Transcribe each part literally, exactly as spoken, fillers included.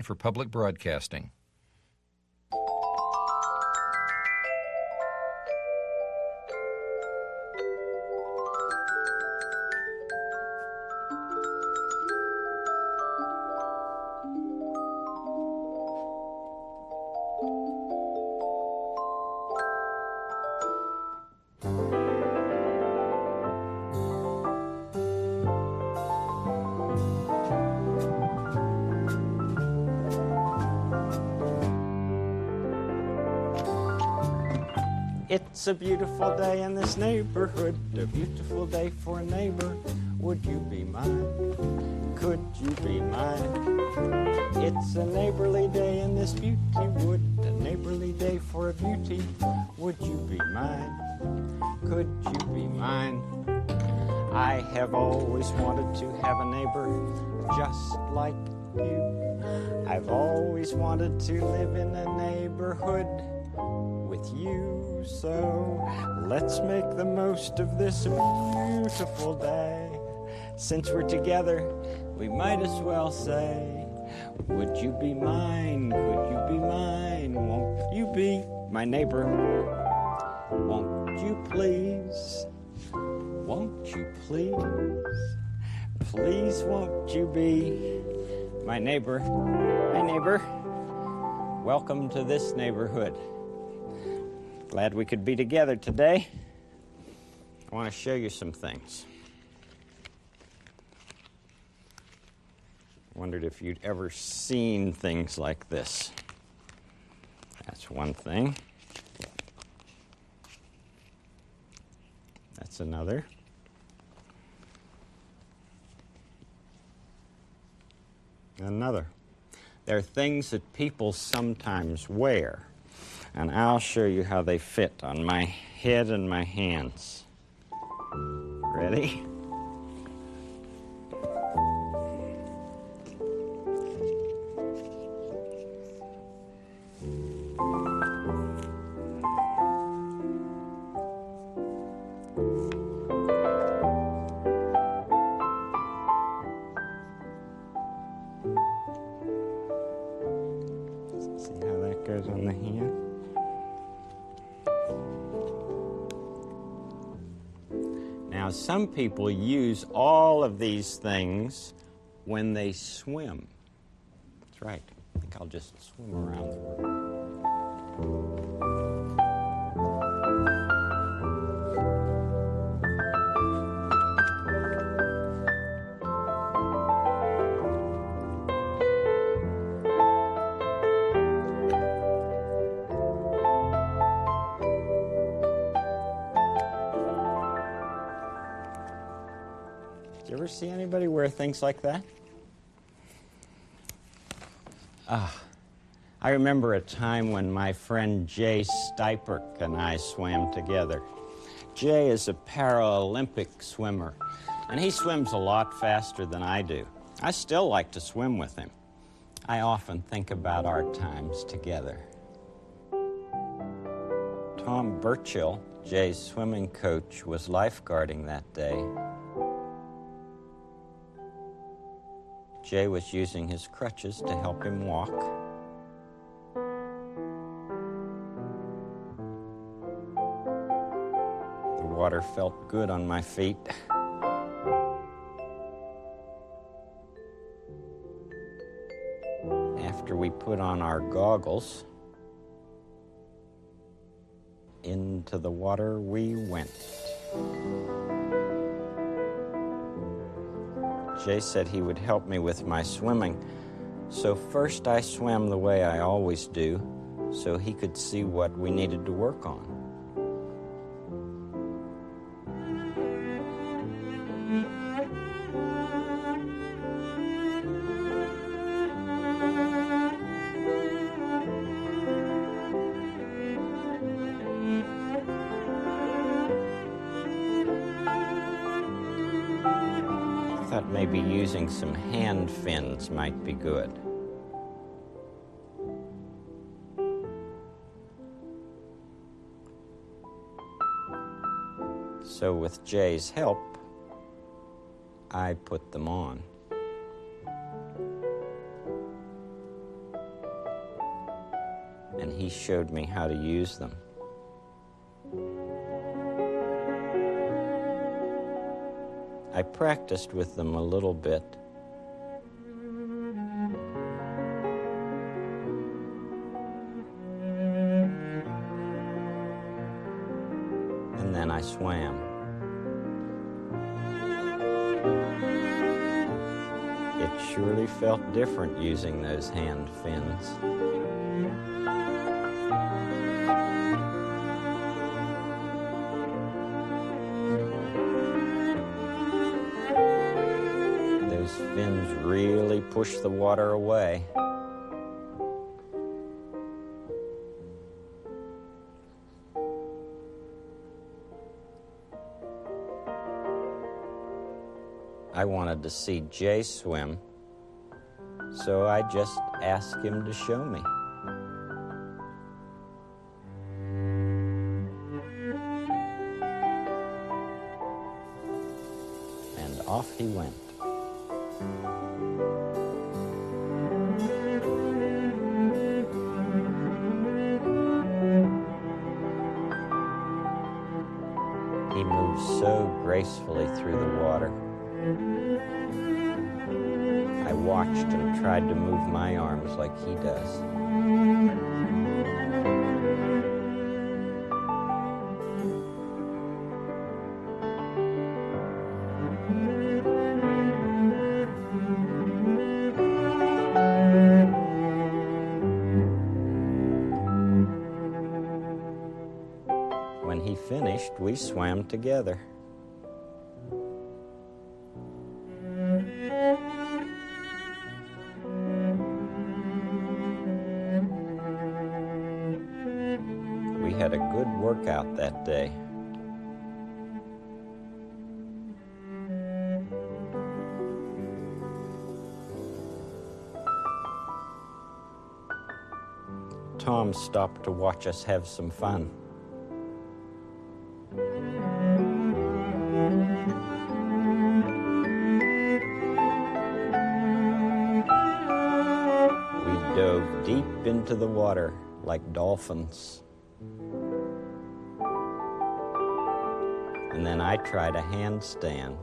for public broadcasting. It's a beautiful day in this neighborhood, a beautiful day for a neighbor. Would you be mine? Could you be mine? It's a neighborly day in this beauty wood, a neighborly day for a beauty. Would you be mine? Could you be mine? I have always wanted to have a neighbor just like you. I've always wanted to live in a neighborhood with you, so let's make the most of this beautiful day. Since we're together, we might as well say, would you be mine? Could you be mine? Won't you be my neighbor? Won't you please? Won't you please? Please won't you be my neighbor? My neighbor, welcome to this neighborhood. Glad we could be together today. I want to show you some things. Wondered if you'd ever seen things like this. That's one thing. That's another. Another. There are things that people sometimes wear, and I'll show you how they fit on my head and my hands. Ready? See how that goes on the hand? Now, some people use all of these things when they swim. That's right. I think I'll just swim around the room. Did you ever see anybody wear things like that? Ah, I remember a time when my friend Jay Steiperk and I swam together. Jay is a Paralympic swimmer, and he swims a lot faster than I do. I still like to swim with him. I often think about our times together. Tom Burchill, Jay's swimming coach, was lifeguarding that day. Jay was using his crutches to help him walk. The water felt good on my feet. After we put on our goggles, into the water we went. Jay said he would help me with my swimming, so first I swam the way I always do, so he could see what we needed to work on. Thought maybe using some hand fins might be good. So with Jay's help, I put them on. and he showed me how to use them. I practiced with them a little bit. And then I swam. It surely felt different using those hand fins. Those fins really push the water away. I wanted to see Jay swim, so I just asked him to show me. And off he went. He moved so gracefully through the water. I watched and tried to move my arms like he does. When he finished, we swam together. We had a good workout that day. Tom stopped to watch us have some fun. We dove deep into the water like dolphins. And then I tried a handstand.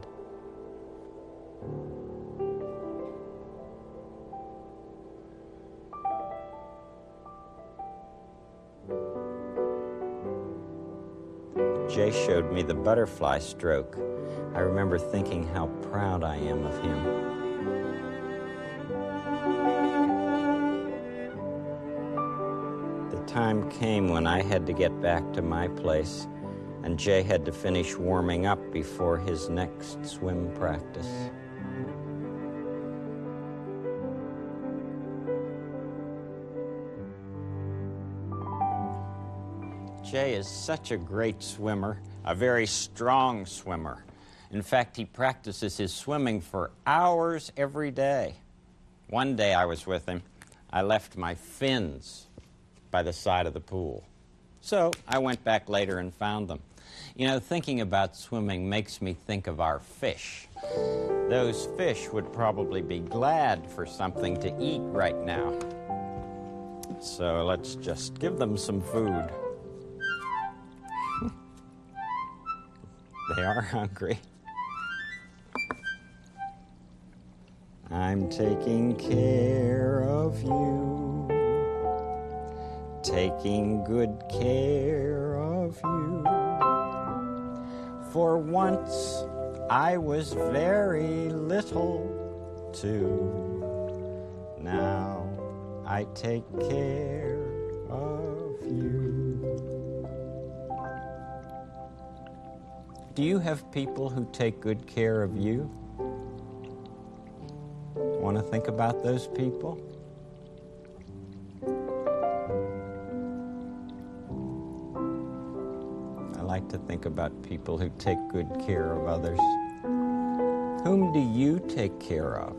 Jay showed me the butterfly stroke. I remember thinking how proud I am of him. The time came when I had to get back to my place, and Jay had to finish warming up before his next swim practice. Jay is such a great swimmer, a very strong swimmer. In fact, he practices his swimming for hours every day. One day I was with him. I left my fins by the side of the pool. So I went back later and found them. You know, thinking about swimming makes me think of our fish. Those fish would probably be glad for something to eat right now. So let's just give them some food. They are hungry. I'm taking care of you, taking good care of you. For once I was very little too. Now I take care of you. Do you have people who take good care of you? Want to think about those people? I like to think about people who take good care of others. Whom do you take care of?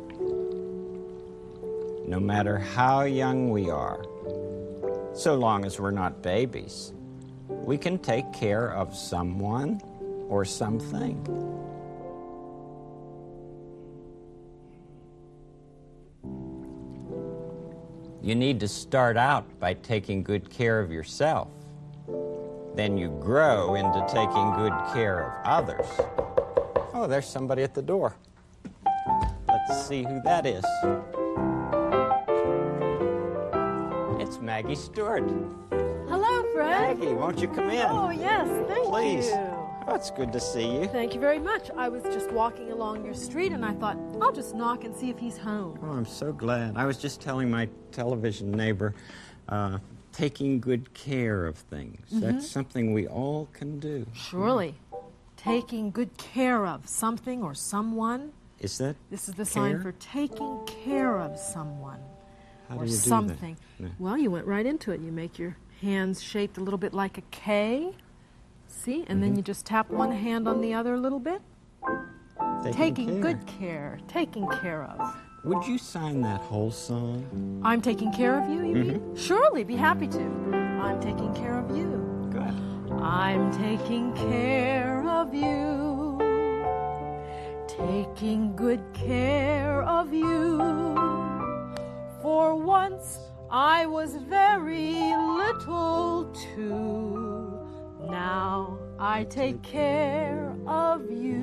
No matter how young we are, so long as we're not babies, we can take care of someone or something. You need to start out by taking good care of yourself. Then you grow into taking good care of others. Oh, there's somebody at the door. Let's see who that is. It's Maggie Stewart. Hello, Fred. Maggie, won't you come in? Oh, yes, thank Please. you. Oh, it's good to see you. Thank you very much. I was just walking along your street and I thought, I'll just knock and see if he's home. Oh, I'm so glad. I was just telling my television neighbor, uh, taking good care of things. Mm-hmm. That's something we all can do. Surely. Taking good care of something or someone. Is that This is the care? sign for taking care of someone. How or do you do something. that? No. Well, you went right into it. You make your hands shaped a little bit like a K. See? And mm-hmm. then you just tap one hand on the other a little bit. Taking, taking care. good care. Taking care of. Would you sign that whole song? I'm taking care of you, you mm-hmm. mean? Surely, be happy to. I'm taking care of you. Good. I'm taking care of you. Taking good care of you. For once I was very little too. Now I take care of you.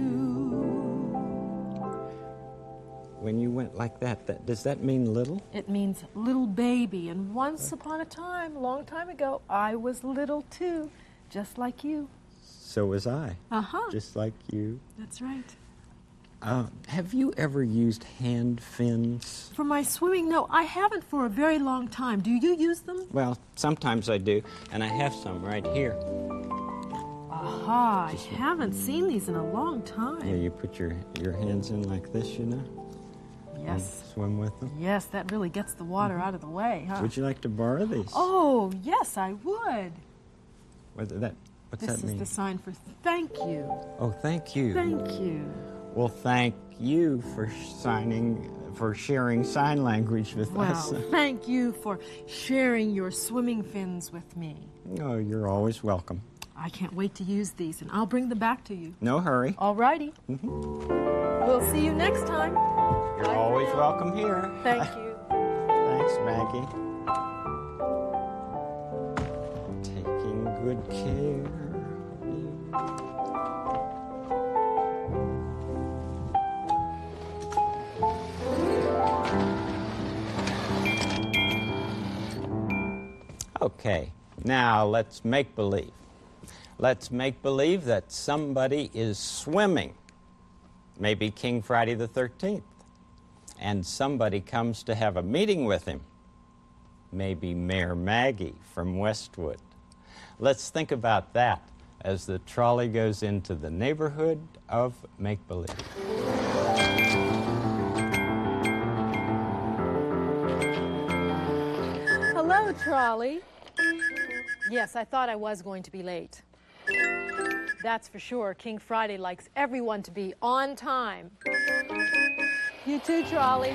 When you went like that, that does that mean little? It means little baby. And once upon a time, a long time ago, I was little too, just like you. So was I. Uh-huh. Just like you. That's right. Uh, have you ever used hand fins? For my swimming, no, I haven't for a very long time. Do you use them? Well, sometimes I do, and I have some right here. Aha, I haven't seen these in a long time. Yeah, you put your, your hands in like this, you know? Yes. And swim with them. Yes, that really gets the water mm-hmm. out of the way, huh? Would you like to borrow these? Oh, yes, I would. What, that, what's this that mean? This is the sign for thank you. Oh, thank you. Thank you. Well, thank you for signing, for sharing sign language with well, us. Well, thank you for sharing your swimming fins with me. Oh, you're always welcome. I can't wait to use these, and I'll bring them back to you. No hurry. All righty. Mm-hmm. We'll see you next time. You're Bye always now. Welcome here. Thank you. Thanks, Maggie. Taking good care of you. Okay, now let's make believe. Let's make believe that somebody is swimming, maybe King Friday the thirteenth, and somebody comes to have a meeting with him, maybe Mayor Maggie from Westwood. Let's think about that as the trolley goes into the neighborhood of make-believe. Hello, trolley. Yes, I thought I was going to be late. That's for sure. King Friday likes everyone to be on time. You too, trolley.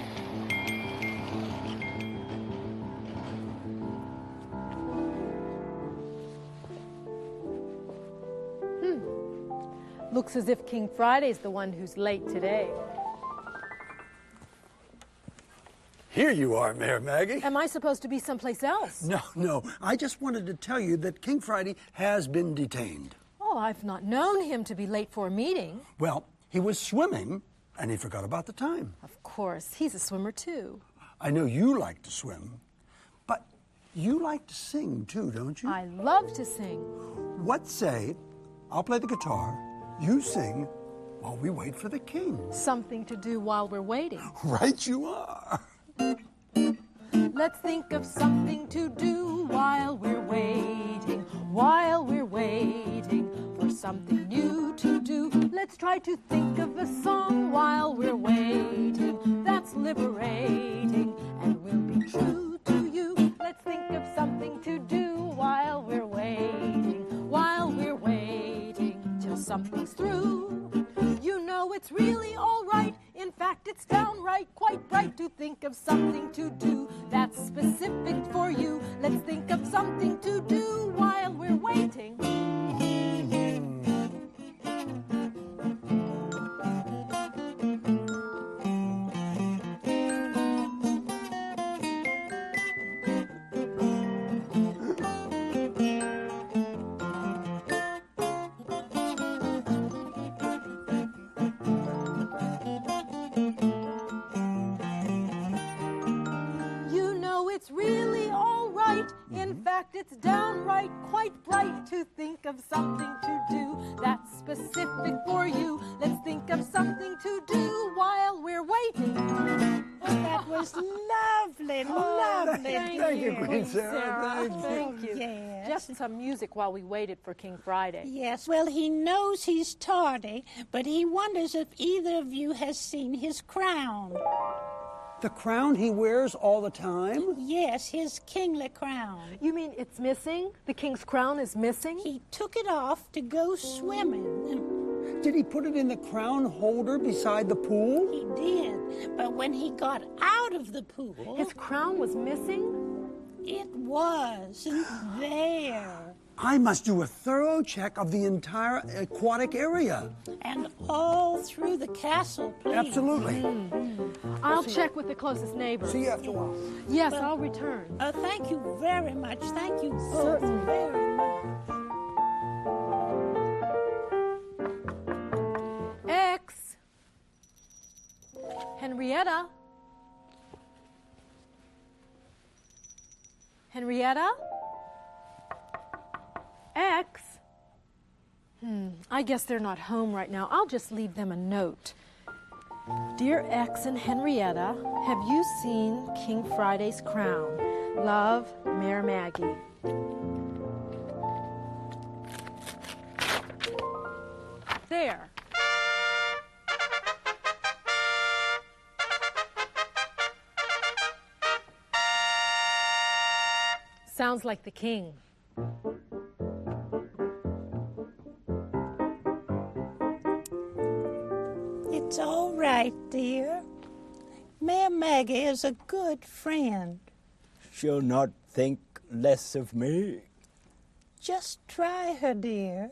Hmm. Looks as if King Friday's the one who's late today. Here you are, Mayor Maggie. Am I supposed to be someplace else? No, no. I just wanted to tell you that King Friday has been detained. Oh, I've not known him to be late for a meeting. Well, he was swimming, and he forgot about the time. Of course. He's a swimmer, too. I know you like to swim, but you like to sing, too, don't you? I love to sing. What say, I'll play the guitar, you sing, while we wait for the king. Something to do while we're waiting. Right you are. Let's think of something to do while we're waiting, while we're waiting for something new to do. Let's try to think of a song while we're waiting that's liberating and will be true to you. Let's think of something to do while we're waiting, while we're waiting till something's through. You know it's really all right. In fact, it's downright quite right to think of something to do that's specific for you. Let's think of something to do while we're waiting. it's really all right. In fact, it's downright quite bright to think of something to do that's specific for you. Let's think of something to do while we're waiting. Oh, that was lovely, lovely. Thank, thank you, dear. Queen Sarah. Thank you. Thank you. Yes. Just some music while we waited for King Friday. Yes, well, he knows he's tardy, but he wonders if either of you has seen his crown. The crown he wears all the time? Yes, his kingly crown. You mean it's missing? The king's crown is missing? He took it off to go swimming. Did he put it in the crown holder beside the pool? He did, but when he got out of the pool, His crown was missing? it wasn't there. I must do a thorough check of the entire aquatic area. And all through the castle, please. Absolutely. I'll check with the closest neighbor. See you after a while. Yes, I'll return. Oh, thank you very much. Thank you both very much. X. Henrietta. Henrietta? X. Hmm, I guess they're not home right now. I'll just leave them a note. Dear X and Henrietta, have you seen King Friday's crown? Love, Mayor Maggie. There. Sounds like the king. It's all right, dear. Mayor Maggie is a good friend. She'll not think less of me. Just try her, dear.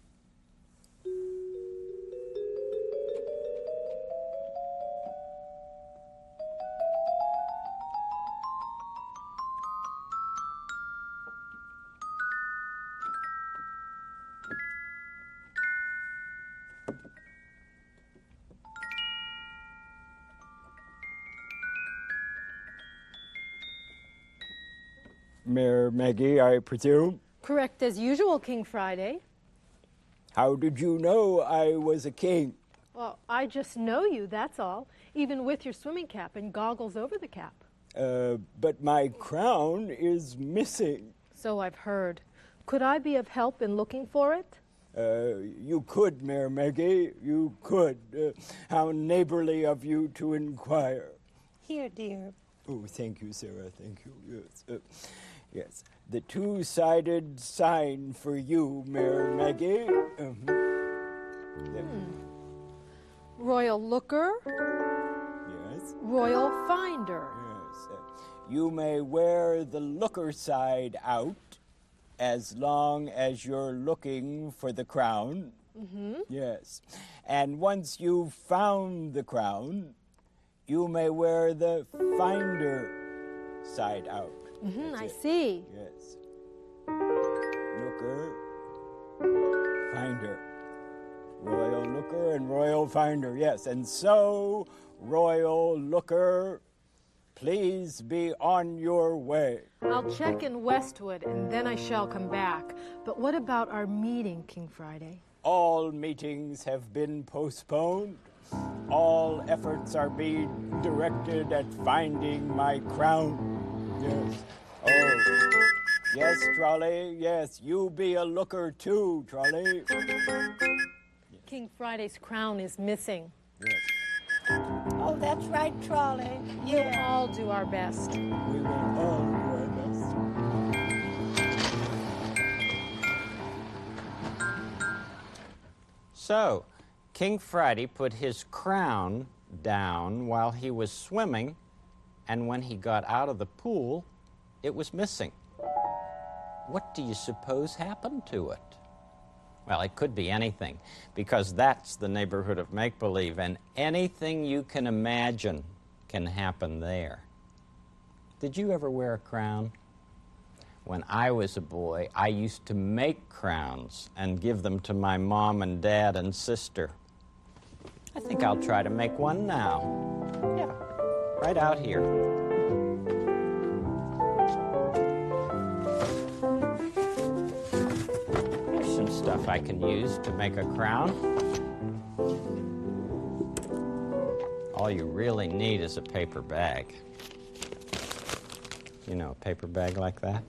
Mayor Maggie, I presume. Correct as usual, King Friday. How did you know I was a king? Well, I just know you, that's all. Even with your swimming cap and goggles over the cap. Uh, but my crown is missing. So I've heard. Could I be of help in looking for it? Uh, you could, Mayor Maggie, you could. Uh, how neighborly of you to inquire. Here, dear. Oh, thank you, Sarah, thank you. Yes, uh, yes. The two-sided sign for you, Mayor Maggie. Uh-huh. Hmm. Royal Looker, Yes, Royal Finder. yes. Uh, you may wear the looker side out as long as you're looking for the crown. Mm-hmm. Yes. And once you've found the crown, you may wear the finder side out. Mm-hmm, I That's it. see. Yes. Looker, finder. Royal looker and royal finder, yes. And so, royal looker, please be on your way. I'll check in Westwood and then I shall come back. But what about our meeting, King Friday? All meetings have been postponed. All efforts are being directed at finding my crown. Yes. Oh. Yes, Trolley. Yes, you be a looker too, Trolley. King Friday's crown is missing. Yes. Oh, that's right, Trolley. We'll Yeah. all do our best. We will all do our best. So, King Friday put his crown down while he was swimming, and when he got out of the pool, it was missing. What do you suppose happened to it? Well, it could be anything, because that's the neighborhood of make-believe, and anything you can imagine can happen there. Did you ever wear a crown? When I was a boy, I used to make crowns and give them to my mom and dad and sister. I think I'll try to make one now. Yeah, right out here. I can use to make a crown. All you really need is a paper bag. You know, a paper bag like that.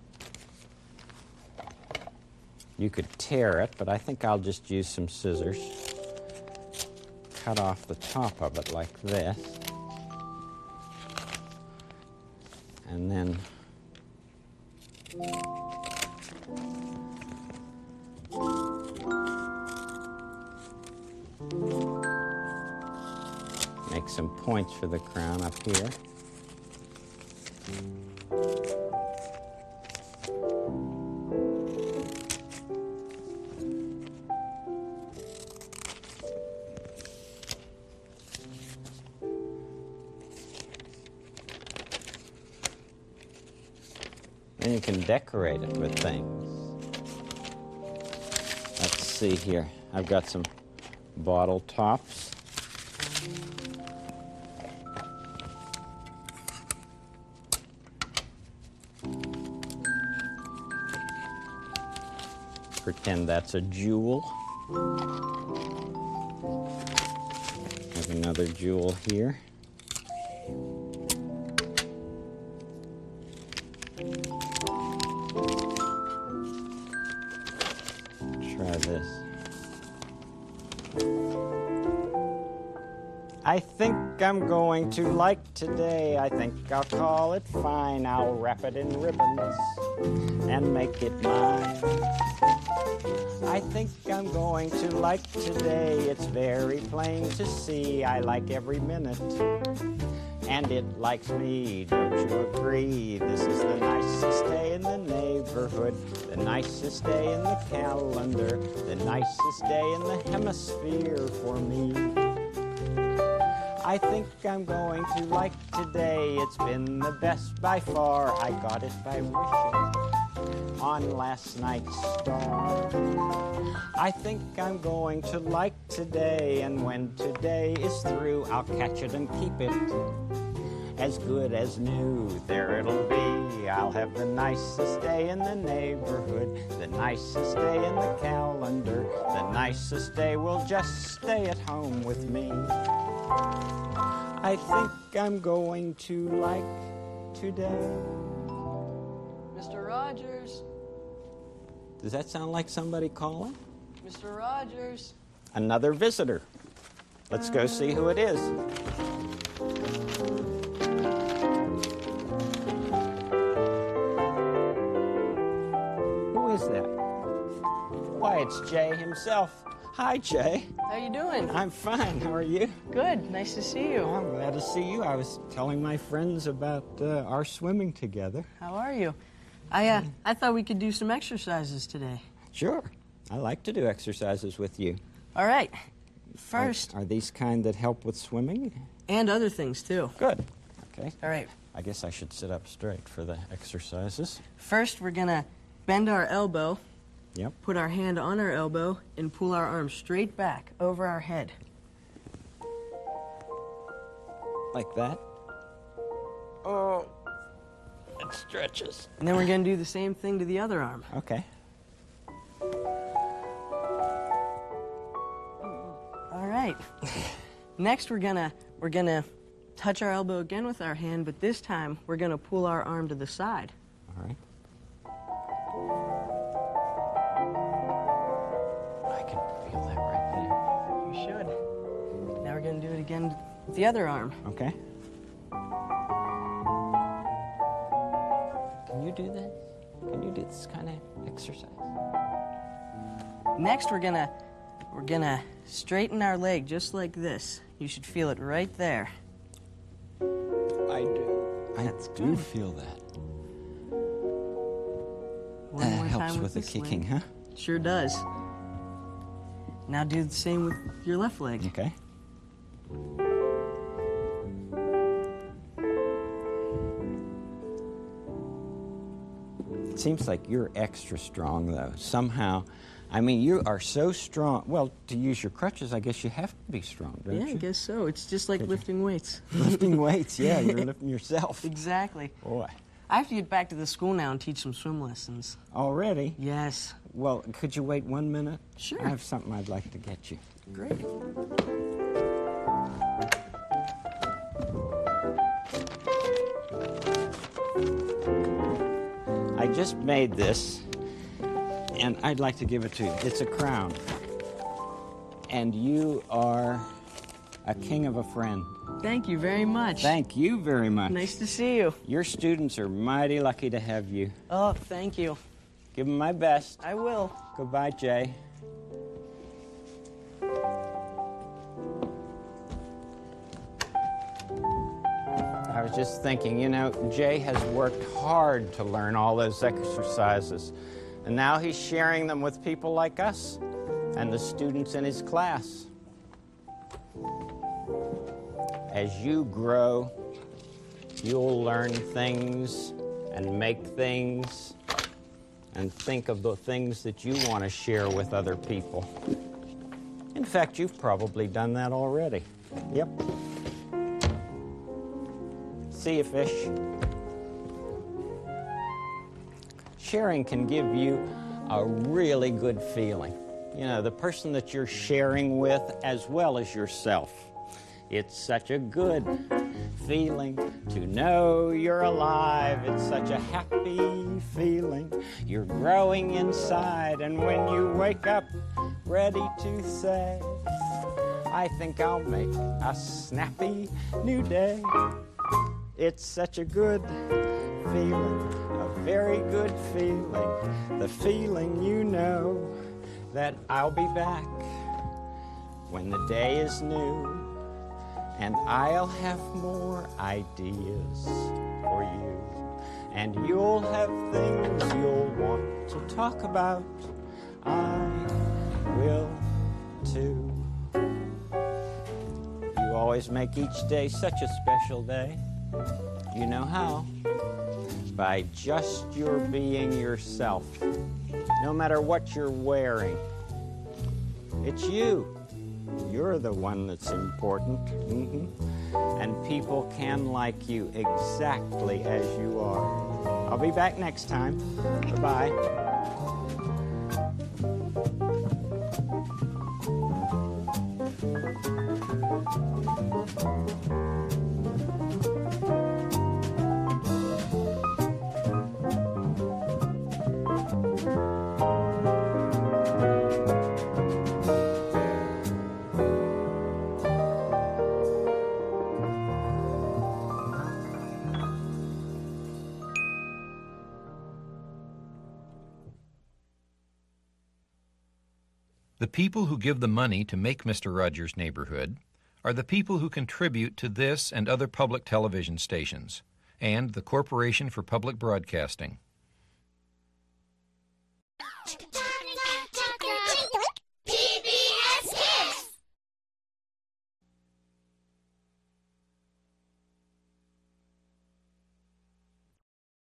You could tear it, but I think I'll just use some scissors. Cut off the top of it like this. And then make some points for the crown up here. Then you can decorate it with things. Let's see here. I've got some bottle tops. Pretend that's a jewel. Have another jewel here. Try this. I think I'm going to like today. I think I'll call it fine. I'll wrap it in ribbons and make it mine. I think I'm going to like today. It's very plain to see. I like every minute, and it likes me. Don't you agree? This is the nicest day in the neighborhood, the nicest day in the calendar, the nicest day in the hemisphere for me. I think I'm going to like today. It's been the best by far. I got it by wishing on last night's star. I think I'm going to like today, and when today is through, I'll catch it and keep it as good as new. There it'll be. I'll have the nicest day in the neighborhood, the nicest day in the calendar, the nicest day will just stay at home with me. I think I'm going to like today. Mister Rogers. Does that sound like somebody calling? Mister Rogers. Another visitor. Let's go see who it is. Who is that? Why, it's Jay himself. Hi, Jay. How you doing? I'm fine. How are you? Good. Nice to see you. I'm glad to see you. I was telling my friends about uh, our swimming together. How are you? I uh, I thought we could do some exercises today. Sure. I like to do exercises with you. All right. First. Are, are these kind that help with swimming? And other things, too. Good. Okay. All right. I guess I should sit up straight for the exercises. First, we're going to bend our elbow. Yep. Put our hand on our elbow and pull our arm straight back over our head. Like that. Oh, it stretches. And then we're going to do the same thing to the other arm. Okay. All right. Next, we're going to we're going to touch our elbow again with our hand, but this time we're going to pull our arm to the side. All right. Now we're going to do it again with the other arm. Okay. Can you do this? Can you do this kind of exercise? Next, we're going to we're going to straighten our leg just like this. You should feel it right there. I do. I That's do good. feel that. One That more helps time with the this kicking, leg. huh? Sure does. Now do the same with your left leg. Okay. It seems like you're extra strong, though. Somehow, I mean, you are so strong. Well, to use your crutches, I guess you have to be strong, don't Yeah, you? I guess so. It's just like Could you- lifting weights. Lifting weights, yeah, you're lifting yourself. Exactly. Boy, I have to get back to the school now and teach some swim lessons. already? Yes. well, could you wait one minute? Sure. I have something I'd like to get you. Great. I just made this, and I'd like to give it to you. It's a crown. And you are a king of a friend. Thank you very much. Thank you very much. Nice to see you. Your students are mighty lucky to have you. Oh, thank you. Give them my best. I will. Goodbye, Jay. I was just thinking, you know, Jay has worked hard to learn all those exercises, and now he's sharing them with people like us and the students in his class. As you grow, you'll learn things and make things and think of the things that you want to share with other people. In fact, you've probably done that already. Yep. See you, fish. Sharing can give you a really good feeling. You know, the person that you're sharing with as well as yourself. It's such a good feeling to know you're alive. It's such a happy feeling. You're growing inside, and when you wake up ready to say, I think I'll make a snappy new day. It's such a good feeling, a very good feeling, the feeling you know that I'll be back when the day is new, and I'll have more ideas for you, and you'll have things you'll want to talk about. I will too. You always make each day such a special day. You know how? By just your being yourself. No matter what you're wearing. It's you. You're the one that's important. Mm-hmm. And people can like you exactly as you are. I'll be back next time. Bye-bye. The people who give the money to make Mister Rogers' Neighborhood are the people who contribute to this and other public television stations, and the Corporation for Public Broadcasting.